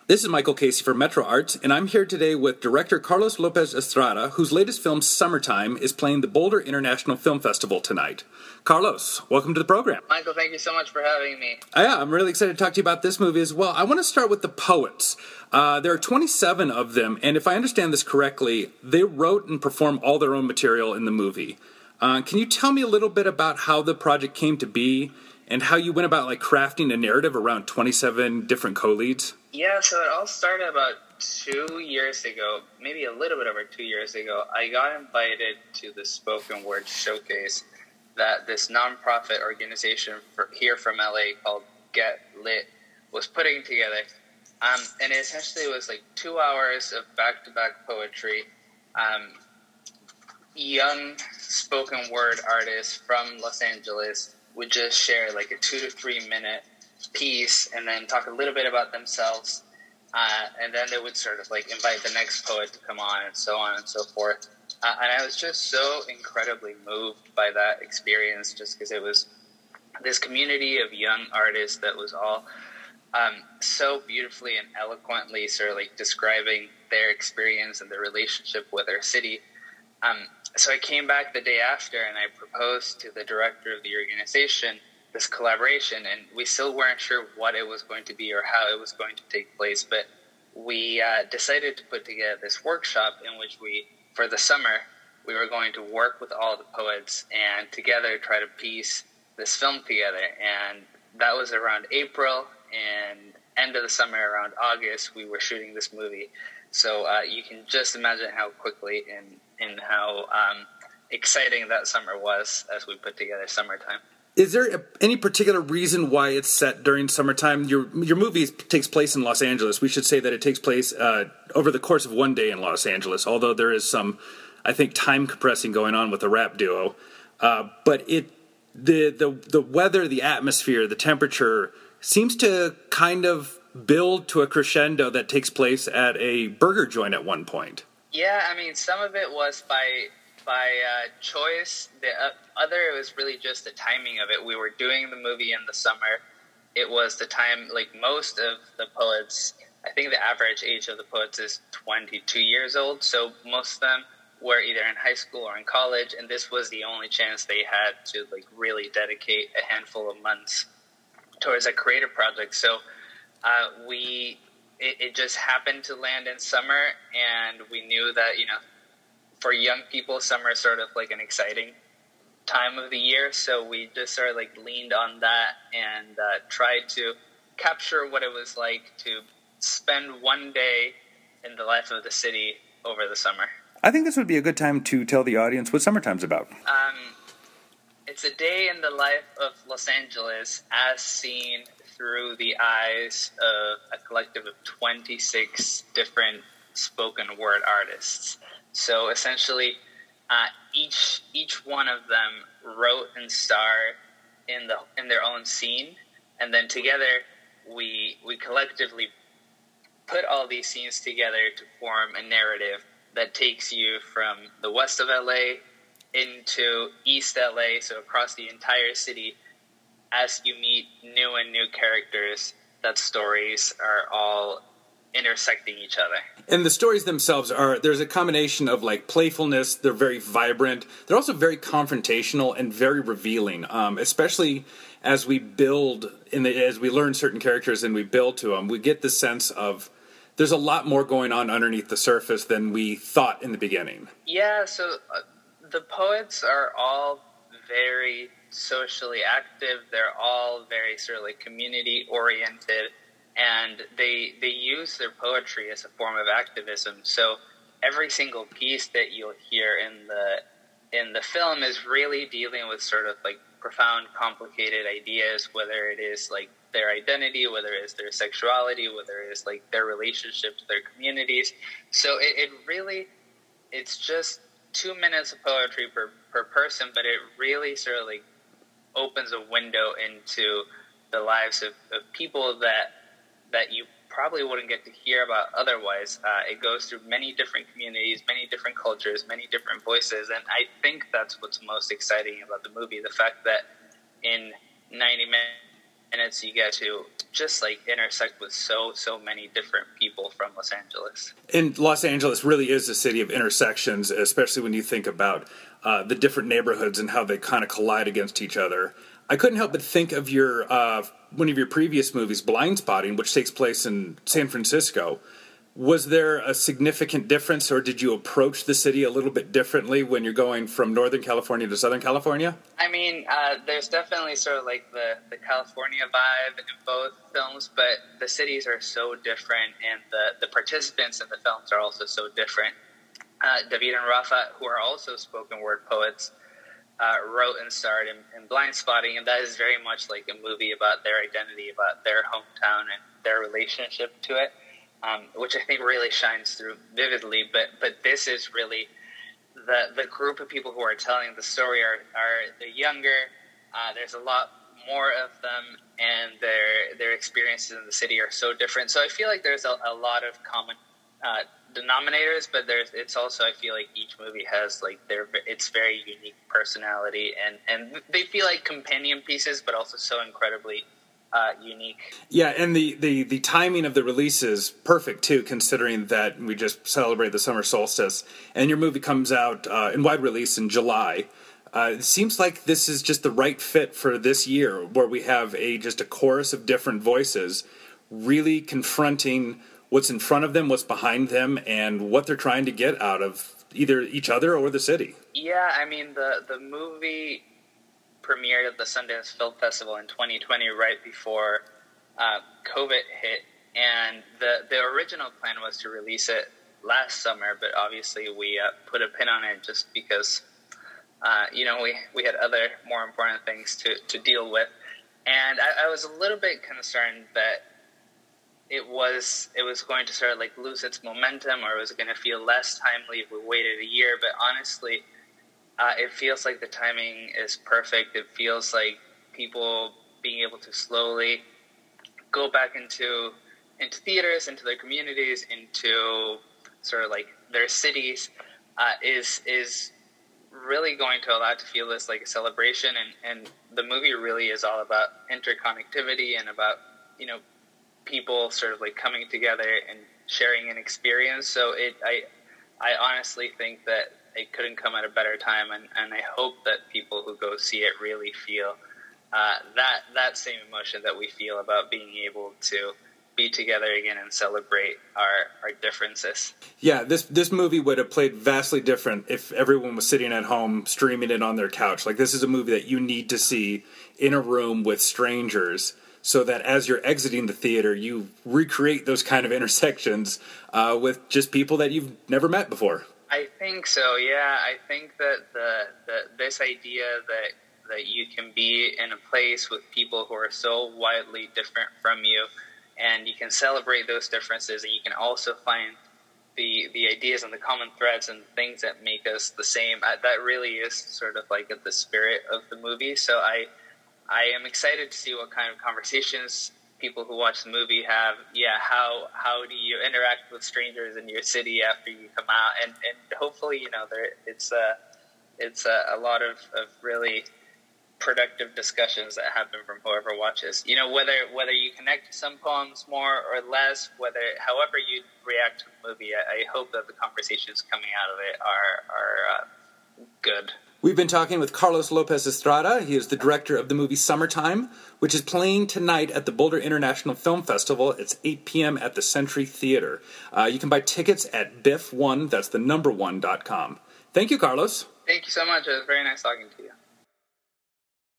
This is Michael Casey from Metro Arts, and I'm here today with director Carlos Lopez Estrada, whose latest film, Summertime, is playing the Boulder International Film Festival tonight. Carlos, welcome to the program. Michael, thank you so much for having me. Yeah, I'm really excited to talk to you about this movie as well. I want to start with the poets. There are 27 of them, and if I understand this correctly, they wrote and performed all their own material in the movie. Can you tell me a little bit about how the project came to be and how you went about crafting a narrative around 27 different co-leads? Yeah, so it all started about 2 years ago, maybe a little bit over 2 years ago. I got invited to the spoken word showcase that this nonprofit organization here from LA called Get Lit was putting together. And it essentially was 2 hours of back-to-back poetry. Young spoken word artists from Los Angeles would just share a 2 to 3 minute piece and then talk a little bit about themselves. And then they would sort of invite the next poet to come on and so forth. And I was just so incredibly moved by that experience just because it was this community of young artists that was all so beautifully and eloquently sort of describing their experience and their relationship with their city. So I came back the day after and I proposed to the director of the organization this collaboration, and we still weren't sure what it was going to be or how it was going to take place, but we decided to put together this workshop in which for the summer, we were going to work with all the poets and together try to piece this film together. And that was around April, and end of the summer, around August, we were shooting this movie. So you can just imagine how quickly and how exciting that summer was as we put together Summertime. Is there any particular reason why it's set during summertime? Your movie takes place in Los Angeles. We should say that it takes place over the course of one day in Los Angeles, although there is some, I think, time compressing going on with the rap duo. But the weather, the atmosphere, the temperature seems to kind of build to a crescendo that takes place at a burger joint at one point. Yeah, I mean, some of it was by choice. The other, it was really just the timing of it. We were doing the movie in the summer. It was the time, most of the poets, I think the average age of the poets is 22 years old. So most of them were either in high school or in college. And this was the only chance they had to really dedicate a handful of months towards a creative project. So it just happened to land in summer, and we knew that, for young people, summer is sort of an exciting time of the year. So we just sort of leaned on that and tried to capture what it was like to spend one day in the life of the city over the summer. I think this would be a good time to tell the audience what Summertime's about. It's a day in the life of Los Angeles as seen through the eyes of a collective of 26 different spoken word artists. So essentially, each one of them wrote and starred in their own scene, and then together we collectively put all these scenes together to form a narrative that takes you from the west of LA into East LA, so across the entire city, as you meet new and new characters. That stories are all intersecting each other. And the stories themselves there's a combination of playfulness. They're very vibrant. They're also very confrontational and very revealing, especially as we build as we learn certain characters and we build to them. We get the sense of there's a lot more going on underneath the surface than we thought in the beginning. Yeah, so the poets are all very socially active. They're all very sort of community oriented. And they use their poetry as a form of activism. So every single piece that you'll hear in the film is really dealing with sort of profound, complicated ideas, whether it is their identity, whether it is their sexuality, whether it is their relationship to their communities. So it really, it's just 2 minutes of poetry per person, but it really sort of opens a window into the lives of people that you probably wouldn't get to hear about otherwise. It goes through many different communities, many different cultures, many different voices, and I think that's what's most exciting about the movie, the fact that in 90 minutes minutes, you get to just like intersect with so many different people from Los Angeles. And Los Angeles really is a city of intersections, especially when you think about the different neighborhoods and how they kind of collide against each other. I couldn't help but think of your one of your previous movies, Blindspotting, which takes place in San Francisco. Was there a significant difference, or did you approach the city a little bit differently when you're going from Northern California to Southern California? I mean, there's definitely sort of like the California vibe in both films, but the cities are so different, and the participants in the films are also so different. David and Rafa, who are also spoken word poets, wrote and starred in Blindspotting, and that is very much like a movie about their identity, about their hometown and their relationship to it. Which I think really shines through vividly, but this is really the group of people who are telling the story are they're younger. There's a lot more of them, and their experiences in the city are so different. So I feel like there's a lot of common denominators, but it's also, I feel like each movie has like its very unique personality, and they feel like companion pieces, but also so incredibly unique. Yeah, and the timing of the release is perfect too, considering that we just celebrated the summer solstice, and your movie comes out in wide release in July. It seems like this is just the right fit for this year, where we have just a chorus of different voices really confronting what's in front of them, what's behind them, and what they're trying to get out of either each other or the city. Yeah, I mean, the movie premiered at the Sundance Film Festival in 2020, right before COVID hit, and the original plan was to release it last summer, but obviously we put a pin on it just because we had other more important things to deal with, and I was a little bit concerned that it was going to sort of like lose its momentum, or it was going to feel less timely if we waited a year, but honestly, it feels like the timing is perfect. It feels like people being able to slowly go back into theaters, into their communities, into sort of like their cities, is really going to allow it to feel this like a celebration. And the movie really is all about interconnectivity and about, people sort of like coming together and sharing an experience. So I honestly think that it couldn't come at a better time, and I hope that people who go see it really feel that same emotion that we feel about being able to be together again and celebrate our differences. Yeah, this movie would have played vastly different if everyone was sitting at home streaming it on their couch. Like, this is a movie that you need to see in a room with strangers, so that as you're exiting the theater, you recreate those kind of intersections with just people that you've never met before. I think so, yeah. I think that this idea that you can be in a place with people who are so widely different from you, and you can celebrate those differences, and you can also find the ideas and the common threads and things that make us the same. That really is sort of like at the spirit of the movie. So I am excited to see what kind of conversations people who watch the movie have. Yeah, how do you interact with strangers in your city after you come out, and hopefully it's a lot of really productive discussions that happen from whoever watches. Whether you connect to some poems more or less, however you react to the movie, I hope that the conversations coming out of it are good. We've been talking with Carlos Lopez Estrada. He is the director of the movie Summertime, which is playing tonight at the Boulder International Film Festival. It's 8 p.m. at the Century Theater. You can buy tickets at biff1, that's the number 1.com. Thank you, Carlos. Thank you so much. It was very nice talking to you.